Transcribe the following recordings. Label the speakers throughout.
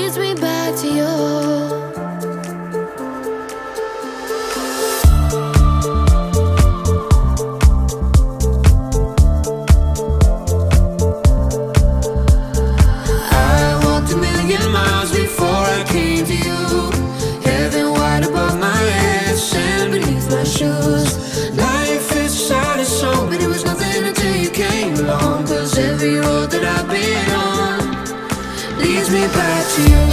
Speaker 1: leads me back to you.
Speaker 2: Life is sad and so, but it was nothing until you came along. 'Cause every road that I've been on leads me back to you.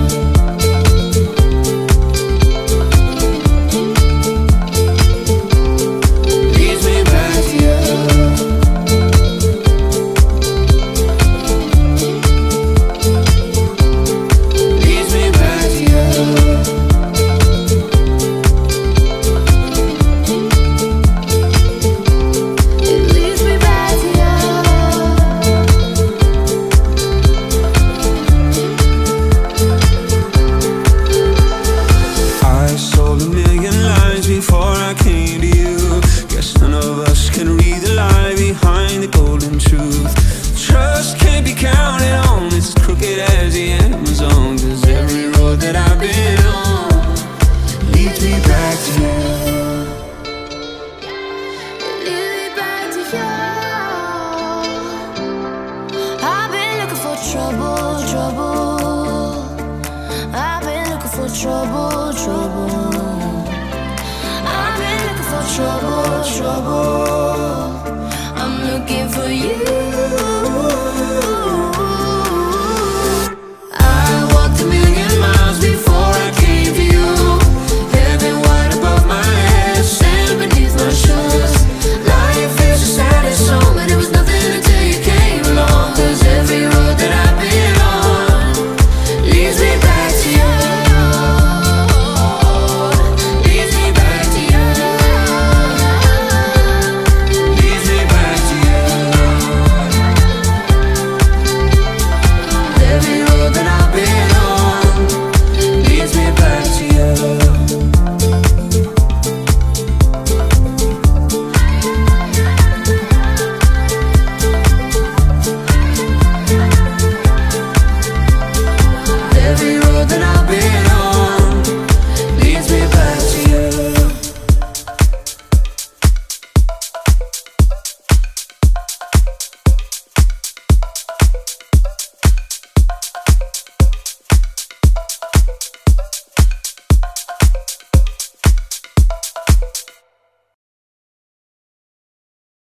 Speaker 2: Before I came to you, guess none of us can read the lie behind the golden truth. Trust can't be counted on, it's as crooked as the Amazon. 'Cause every road that I've been on leads me back to you.
Speaker 1: Lead me back to you. I've been looking for trouble, trouble. I've been looking for trouble, trouble. Trouble, trouble.